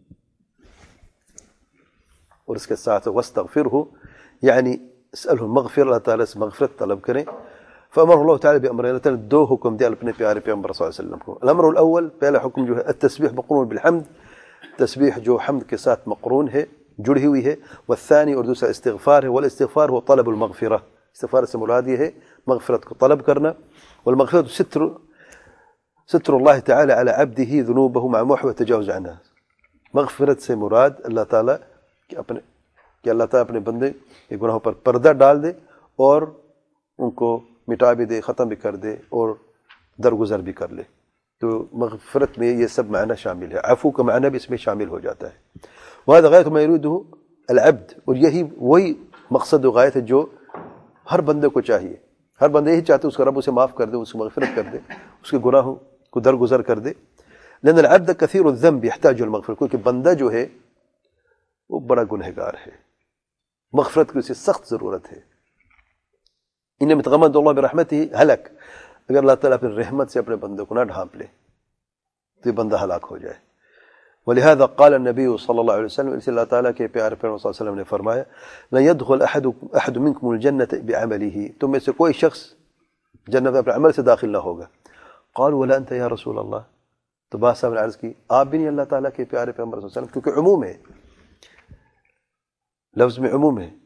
اور اس کے ساتھ واستغفرہ، یعنی اسألہ المغفر، اللہ تعالیٰ سے مغفرت طلب کریں. فامر اللہ تعالیٰ بامر، اللہ تعالیٰ دو حکم دیا اپنے پیارے پیغمبر صلی اللہ علیہ وسلم کو. الامر الاول، پہلا حکم جو ہے التسبیح مقرون بالحمد، تسبیح جو حمد کے ساتھ مقرون ہے، جڑی ہوئی ہے. والثانی، اور دوسرا استغفار ہے. والاستغفار هو طلب المغفرہ، استغفار سے مراد یہ ہے مغفرت کو طلب کرنا. والمغفرة ستر ستر اللہ تعالی علی عبده ذنوبه مع محو التجاوز عنها. مغفرت سے مراد اللہ تعالیٰ کہ اپنے کہ اللہ تعالیٰ اپنے بندے کے گناہوں پر پردہ ڈال دے اور ان کو مٹا بھی دے، ختم بھی کر دے، اور درگزر بھی کر لے. تو مغفرت میں یہ سب معنی شامل ہے، عفو کا معنی بھی اس میں شامل ہو جاتا ہے. وهذا غایۃ ما یریدہ العبد، اور یہی وہی مقصد و غایت ہے جو ہر بندے کو چاہیے. ہر بندے یہی چاہتے اس کا رب اسے معاف کر دے، اس کو مغفرت کر دے، اس کے گناہوں کو درگزر کر دے. لأن العبد كثير الذنب يحتاج المغفرة، کیونکہ بندہ جو ہے وہ بڑا گنہگار ہے، مغفرت کی اسے سخت ضرورت ہے. ان میں تغمد اللہ برحمتہ ہلک، اگر اللہ تعالیٰ اپنی رحمت سے اپنے بندے کو نہ ڈھانپ لے تو یہ بندہ ہلاک ہو جائے. ولہذا قال النبی صلی اللہ علیہ وسلم، اس اللہ تعالیٰ کے پیارے پیغمبر صلی اللہ علیہ وسلم نے فرمایا لا يدخل احد احد منکم الجنة بعمله، تم میں سے کوئی شخص جنت اپنے عمل سے داخل نہ ہوگا. قالوا ولا انت یا رسول اللہ، تو بعض صاحب نے عرض کی آپ بھی نہیں اللہ تعالیٰ کے پیارے پیغمبر صلی اللہ علیہ وسلم، کیونکہ عموم ہے، لفظ میں عموم ہے.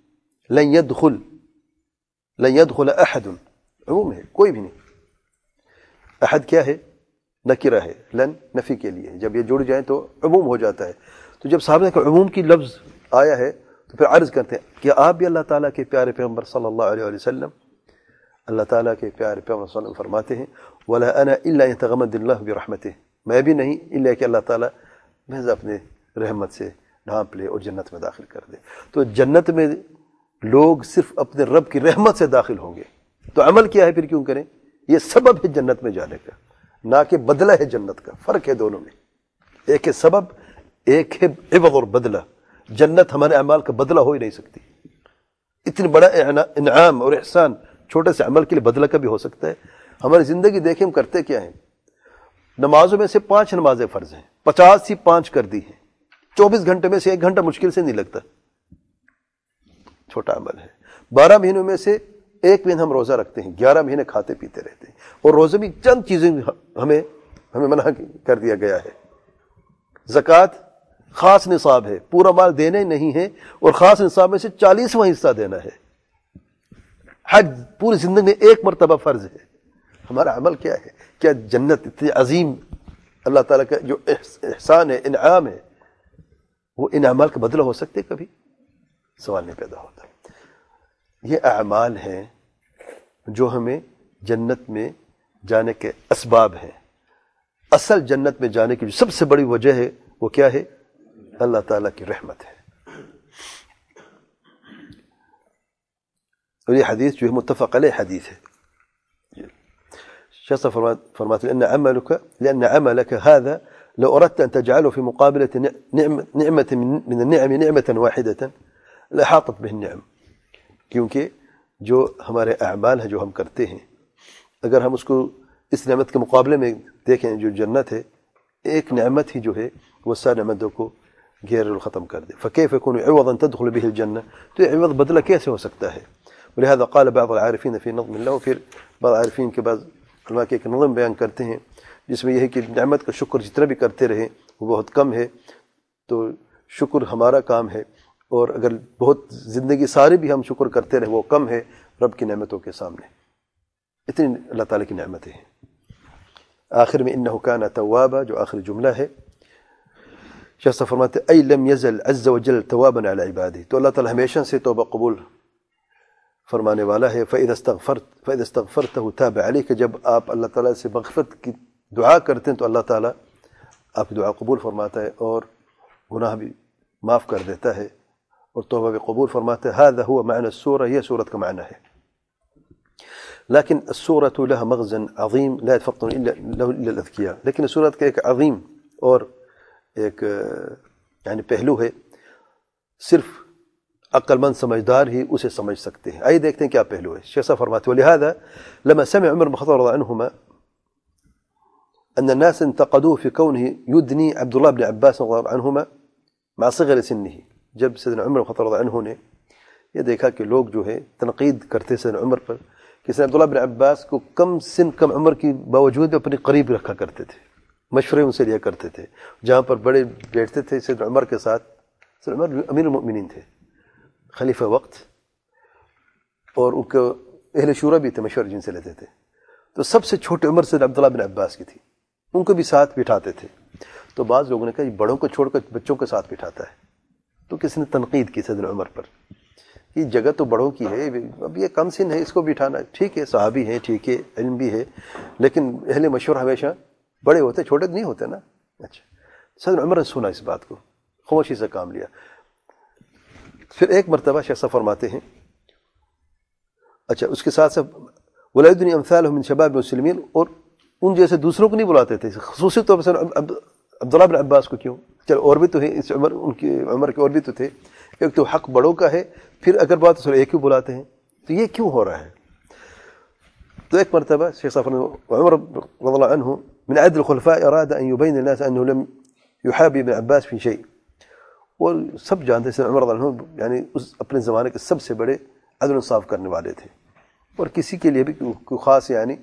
لن يدخل لن يدخل احد عموم ہے، کوئی بھی نہیں. احد کیا ہے؟ نکرہ ہے، لن نفی کے لیے ہے. جب یہ جڑ جائیں تو عموم ہو جاتا ہے. تو جب صاحب نے کہ عموم کی لفظ آیا ہے تو پھر عرض کرتے ہیں کہ آپ بھی اللہ تعالیٰ کے پیارے پیغمبر صلی اللہ علیہ وآلہ وسلم، اللہ تعالیٰ کے پیارے پیغمبر صلی اللہ علیہ وسلم فرماتے ہیں وَلَا أَنَا إِلَّا يَتَغَمَّدِ اللَّهُ بِرَحْمَتِهِ، میں بھی نہیں الا کہ اللہ تعالیٰ محض اپنے رحمت سے ڈھانپ لے اور جنت میں داخل کر دے. تو جنت میں لوگ صرف اپنے رب کی رحمت سے داخل ہوں گے. تو عمل کیا ہے پھر کیوں کریں؟ یہ سبب ہے جنت میں جانے کا، نہ کہ بدلہ ہے جنت کا. فرق ہے دونوں میں، ایک ہے سبب، ایک ہے عوض اور بدلہ. جنت ہمارے اعمال کا بدلہ ہو ہی نہیں سکتی. اتنی بڑا انعام اور احسان چھوٹے سے عمل کے لیے بدلہ کا بھی ہو سکتا ہے. ہماری زندگی دیکھیں ہم کرتے کیا ہیں. نمازوں میں سے پانچ نمازیں فرض ہیں، پچاس سی پانچ کر دی ہیں. چوبیس گھنٹے میں سے ایک گھنٹہ مشکل سے نہیں لگتا، چھوٹا عمل ہے. بارہ مہینوں میں سے ایک مہینہ ہم روزہ رکھتے ہیں، گیارہ مہینے کھاتے پیتے رہتے ہیں. اور روزے میں چند چیزیں ہمیں ہمیں منع کر دیا گیا ہے. زکوٰۃ خاص نصاب ہے، پورا مال دینے نہیں ہے، اور خاص نصاب میں سے چالیسواں حصہ دینا ہے. حج پوری زندگی میں ایک مرتبہ فرض ہے. ہمارا عمل کیا ہے؟ کیا جنت اتنی عظیم اللہ تعالیٰ کا جو احسان ہے، انعام ہے، وہ ان اعمال کا بدلہ ہو سکتے کبھی؟ سوال نہیں پیدا ہوتا. یہ اعمال ہیں جو ہمیں جنت میں جانے کے اسباب ہیں. اصل جنت میں جانے کی جو سب سے بڑی وجہ ہے وہ کیا ہے؟ اللہ تعالیٰ کی رحمت ہے. اور یہ حدیث جو ہے متفق علیہ حدیث ہے. شخص فرماتے لأن عملك لأن عملك هذا لو أردت أن تجعله في مقابلة نعمة نعمة من النعم نعمة واحدة لأحاطت به النعم. کیونکہ جو ہمارے اعمال ہیں جو ہم کرتے ہیں، اگر ہم اس کو اس نعمت کے مقابلے میں دیکھیں جو جنت ہے، ایک نعمت ہی جو ہے وہ ساری نعمتوں کو گھیر اور ختم کر دے. فكيف يكون عوضا تدخل به الجنة؟ تو یہ عوض بدلہ کیسے ہو سکتا ہے؟ ولهذا قال بعض العارفين في نظم له، پھر بعض عارفین کے بعض علماء کے ایک نظم بیان کرتے ہیں جس میں یہ ہے کہ نعمت کا شکر جتنا بھی کرتے رہیں وہ بہت کم ہے. تو شکر ہمارا کام ہے، اور اگر بہت زندگی ساری بھی ہم شکر کرتے رہیں وہ کم ہے رب کی نعمتوں کے سامنے. اتنی اللہ تعالیٰ کی نعمتیں ہیں. آخر میں انہ کان توابا، جو آخری جملہ ہے، شخص فرماتے ای لم یزل عز وجل توابا علی عبادہ، تو اللہ تعالیٰ ہمیشہ سے توبہ قبول فرمانے والا ہے. فَإِذَا اسْتَغْفَرْتَ فَإِذَا اسْتَغْفَرْتَهُ تَابَ عَلَيْكَ، جب آپ اللہ تعالیٰ سے مغفرت کی دعا کرتے ہیں تو اللہ تعالیٰ آپ کی دعا قبول فرماتا ہے اور گناہ بھی معاف کر دیتا ہے اور توبہ بھی قبول فرماتا ہے. هذا هو معنى السورة، یہ سورت کا معنی ہے. لیکن السورة لها مغزى عظیم لا يتفطن الا له الا الاذكياء، لیکن سورت کا ایک عظیم اور ایک یعنی پہلو ہے، صرف عقل مند سمجھدار ہی اسے سمجھ سکتے ہیں. آئیے دیکھتے ہیں کیا پہلو ہے. شیخ صاحب فرماتے ہیں ولهذا لما سمع عمر بن الخطاب رضي الله عنهما أن الناس انتقدوه في كونه يدني عبد الله بن عباس رضي الله عنهما مع صغر سنه، جب سیدنا عمر بن الخطاب رضي الله عنه نے یہ دیکھا کہ لوگ جو ہے تنقید کرتے سیدنا عمر پر کہ سیدنا عبداللہ بن عباس کو کم سن کم عمر کی باوجود اپنے قریب رکھا کرتے تھے، مشورے ان سے لیا کرتے تھے. جہاں پر بڑے بیٹھتے تھے سیدنا عمر کے ساتھ، سیدنا عمر امیر المؤمنین تھے، خلیفہ وقت، اور ان کو اہل شورا بھی تھے، مشورہ جن سے لیتے تھے. تو سب سے چھوٹے عمر سے عبداللہ بن عباس کی تھی، ان کو بھی ساتھ بٹھاتے تھے. تو بعض لوگوں نے کہا یہ بڑوں کو چھوڑ کر بچوں کے ساتھ بٹھاتا ہے. تو کس نے تنقید کی سیدنا عمر پر، یہ جگہ تو بڑوں کی ہے، اب یہ کم سن ہے اس کو بٹھانا. ٹھیک ہے صحابی ہیں، ٹھیک ہے علم بھی ہے، لیکن اہل مشورہ ہمیشہ بڑے ہوتے، چھوٹے نہیں ہوتے نا. اچھا، سیدنا عمر نے سنا اس بات کو، خاموشی سے کام لیا. پھر ایک مرتبہ شیخ صاحب فرماتے ہیں اچھا اس کے ساتھ ساتھ وَلَا يُدْنِي أَمْثَالُهُم مِّن شَبَابِ الْمُسْلِمِينَ، اور ان جیسے دوسروں کو نہیں بلاتے تھے، خصوصی طور پر عبداللہ بن عباس کو کیوں؟ چل اور بھی تو ہے اس عمر، ان کی عمر کے اور بھی تو تھے. ایک تو حق بڑوں کا ہے، پھر اگر بات تو ایک ہی بلاتے ہیں، تو یہ کیوں ہو رہا ہے؟ تو ایک مرتبہ شیخ صاحب عمر رضی اللہ عنہ من عدل الخلفاء اراد ان يبين الناس انه لم يحابي ابن عباس في شيء. اور سب جانتے ہیں عمر رضی اللہ عنہ یعنی اس اپنے زمانے کے سب سے بڑے عدل انصاف کرنے والے تھے، اور کسی کے لیے بھی کوئی خاص یعنی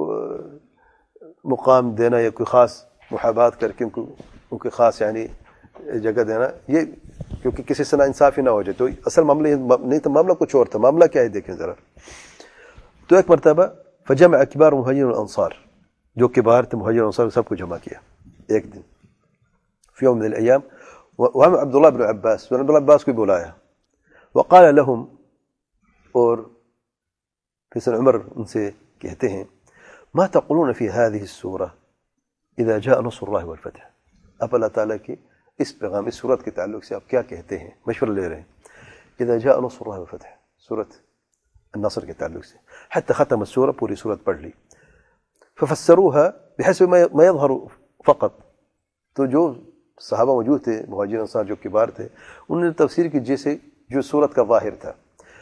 مقام دینا یا کوئی خاص محابات کر کے ان کو ان کے خاص یعنی جگہ دینا، یہ کیونکہ کسی سے نا انصافی نہ ہو جائے. تو اصل معاملہ نہیں تھا، معاملہ کچھ اور تھا. معاملہ کیا ہے دیکھیں ذرا. تو ایک مرتبہ فجمع کبار مہاجرین والانصار، جو کبار تھے مہاجرین والانصار سب کو جمع کیا ایک دن فی یوم من الايام. وہم عبداللہ بن عباس، عبداللہ بن عباس کو بلایا. وقال لهم، اور پھر عمر ان سے کہتے ہیں ما تقولون في هذه السورة اذا جاء نصر الله والفتح. اب اللہ تعالیٰ کی اس پیغام اس صورت کے تعلق سے آپ کیا کہتے ہیں، مشورہ لے رہے ہیں. اذا جاء نصر الله والفتح، صورت النصر کے تعلق سے. حتى ختم السورة، پوری صورت پڑھ لی. ففسروها بحسب ما يظهر فقط. تو جو صحابہ موجود تھے مہاجرین انصار جو کبار تھے، انہوں نے تفسیر کی جیسے جو صورت کا ظاہر تھا.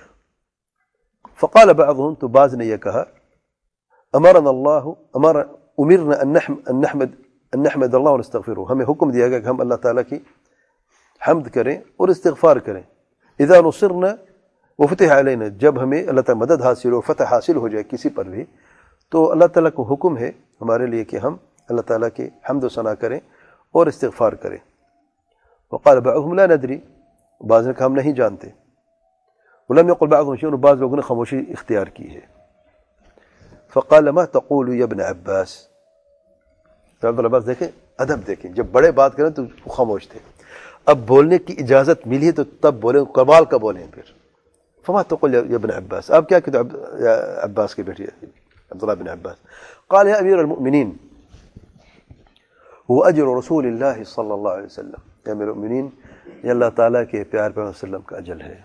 فقال بعضهم، تو بعض نے یہ کہا امرنا اللہ امر امرنا ان نحمد ان نحمد اللہ ونستغفره، ہمیں حکم دیا گیا کہ ہم اللہ تعالیٰ کی حمد کریں اور استغفار کریں. اذا نصرنا وفتح علینا، جب ہمیں اللہ تعالیٰ مدد حاصل ہو، فتح حاصل ہو جائے کسی پر بھی، تو اللہ تعالیٰ کو حکم ہے ہمارے لیے کہ ہم اللہ تعالیٰ کی حمد و ثنا کریں اور استغفار کریں. وقال بعضهم لا ندری، بعض نے کہا ہم نہیں جانتے. ولم يقل بعضهم شيء، بعض لوگوں نے خاموشی اختیار کی ہے. فقال ما تقول يا ابن عباس. عبد عباس دیکھیں ادب دیکھیں، جب بڑے بات کریں تو خاموش تھے، اب بولنے کی اجازت ملی ہے تو تب بولیں، کمال کا بولیں. پھر فما تقول يا ابن عباس، آپ کیا کہتے ہیں عباس کے بیٹے عبداللہ بن عباس. قال يا امیر المؤمنین هو اجر رسول اللہ صلی اللہ علیہ وسلم. یا امیر المؤمنین، یہ اللہ تعالیٰ کے پیار پیغمبر صلی اللہ علیہ وسلم کا اجل ہے.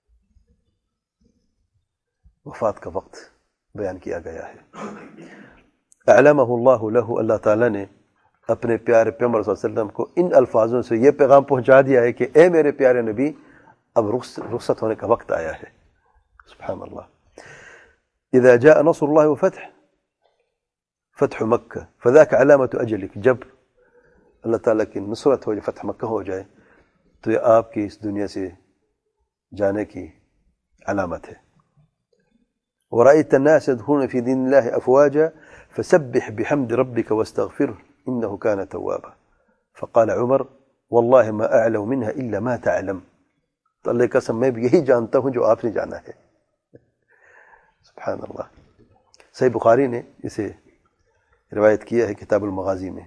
وفات کا وقت بیان کیا گیا ہے. اعلمہ اللہ لہ، اللہ تعالیٰ نے اپنے پیارے پیغمبر صلی اللہ علیہ وسلم کو ان الفاظوں سے یہ پیغام پہنچا دیا ہے کہ اے میرے پیارے نبی، اب رخصت ہونے کا وقت آیا ہے. سبحان اللہ. اذا جاء نصر اللہ وفتح فتح مکہ فذاک علامت اجلک، جب اللہ تعالیٰ کی نصرت ہو جائے، فتح مکہ ہو جائے، تو یہ آپ کی اس دنیا سے جانے کی علامت ہے. ورأيت الناس يدخلون في دين الله أفواجا فسبح بحمد ربك واستغفره إنه كان توابا. فقال عمر والله ما أعلم منها إلا ما تعلم. تو اللہ قسم میں بھی یہی جانتا ہوں جو آپ نے جانا ہے. سبحان اللہ. صحیح بخاری نے اسے روایت کیا ہے کتاب المغازی میں.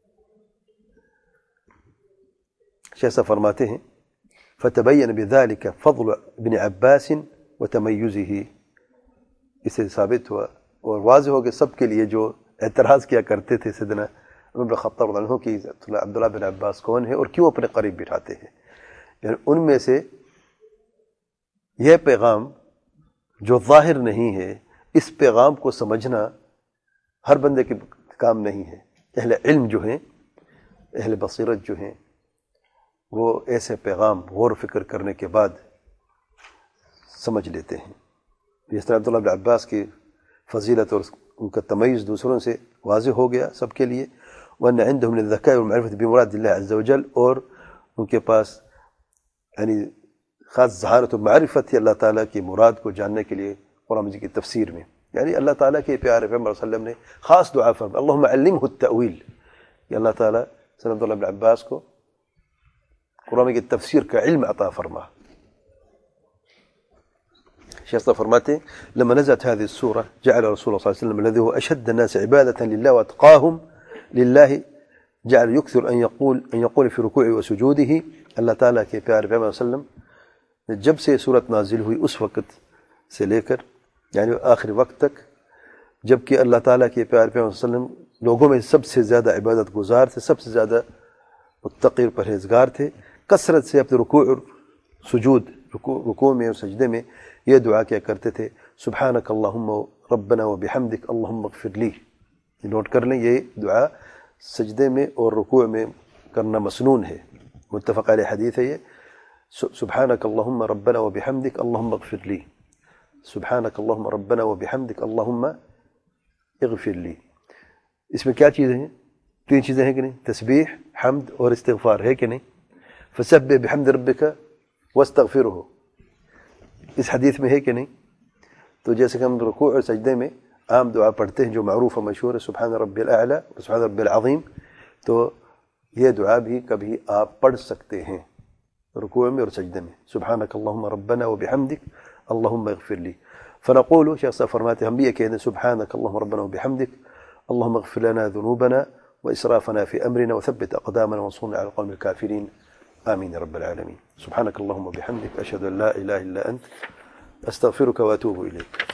شیخ صاحب فرماتے ہیں فتبين بذلك فضل ابن عباس وتميزه، اس سے ثابت ہوا اور واضح ہو کہ سب کے لیے جو اعتراض کیا کرتے تھے سیدنا عمر بن خطاب رضی اللہ عنہ کی عبداللہ بن عباس کون ہے اور کیوں اپنے قریب بٹھاتے ہیں. یعنی ان میں سے یہ پیغام جو ظاہر نہیں ہے، اس پیغام کو سمجھنا ہر بندے کے کام نہیں ہے. اہل علم جو ہیں، اہل بصیرت جو ہیں، وہ ایسے پیغام غور و فکر کرنے کے بعد سمجھ لیتے ہیں. جس طرح عبداللہ بن عباس کی فضیلت اور ان کا تمیز دوسروں سے واضح ہو گیا سب کے لیے. وَأَنَّ عِنْدَهُمْ مِنَ الذَّكَاءِ وَالْمَعْرِفَةِ بِمُرَادِ اللَّهِ عَزَّ وَجَلَّ، اور ان کے پاس یعنی خاص ذہانت و معرفت ہے اللہ تعالیٰ کی مراد کو جاننے کے لیے قرآن مجید کی تفسیر میں. یعنی اللہ تعالیٰ کے پیارے پیغمبر صلی اللہ علیہ وسلم نے خاص دعا فرمائی اللہم علمہ التأویل، کہ اللہ تعالیٰ صلی اللہ علیہ عباس کو قرآن کی تفسیر کا علم عطا فرما. شیخ صاحب فرماتے ہیں لما نزلت هذه السورة جعل رسول الله صلى الله عليه وسلم الذي هو أشد الناس عبادة لله واتقاهم لله جعل يكثر أن يقول أن يقول في ركوعه وسجوده. اللہ تعالیٰ کے پیارے پیغمبر صلی اللہ علیہ وسلم جب سے صورت نازل ہوئی اس وقت سے لے کر یعنی آخری وقت تک، جب کہ اللہ تعالیٰ کے پیارے پیغمبر صلی اللہ علیہ وسلم لوگوں میں سب سے زیادہ عبادت گزار تھے، سب سے زیادہ متقی پرہیزگار تھے، کثرت سے اپنے رکوع اور سجود رکوع میں اور سجدے میں یہ دعا کیا کرتے تھے سبحانک اللہم ربنا و بحمدک اللہم اغفر لی. یہ نوٹ کر لیں، یہ دعا سجدے میں اور رکوع میں کرنا مسنون ہے، متفق علیہ حدیث ہے. یہ سبحانک اللہم ربنا و بحمدک اللہم اغفر لی، سبحانک اللہم ربنا و بحمدک اللہم اغفر لی. اس میں کیا چیزیں ہیں؟ تین چیزیں ہیں کہ نہیں؟ تسبیح، حمد اور استغفار ہے کہ نہیں؟ فسبح بحمد ربک واستغفرہ اس حدیث میں ہے کہ نہیں؟ تو جیسے کہ ہم رکوع اور سجدے میں عام دعا پڑھتے ہیں جو معروف و مشہور ہے سبحان ربی الاعلی سبحان ربی العظیم، تو ये दुआ भी कभी आप पढ़ सकते हैं रुकू में और सजदे में। सुब्हानक अल्लाहुम्मा रब्बना व बिहम्दिक अल्लाहुम्मा इग़फिर ली। फनक़ूलु, शेख साहब फरमाते हम भी ये कहते हैं सुब्हानक अल्लाहुम्मा रब्बना व बिहम्दिक अल्लाहुम्मा इग़फिर लना ज़ुनूबना व इसराफ़ना फ़ी अमरिना व थब्बित अक़दामना वंसूरना अला अल-क़ौमिल काफ़िरीन। आमीन या रब्बल आलमीन। सुब्हानक अल्लाहुम्मा बिहम्दिक अशहदु अन ला इलाहा इल्ला अंत अस्तग़फिरुका व अतूबु इलैक।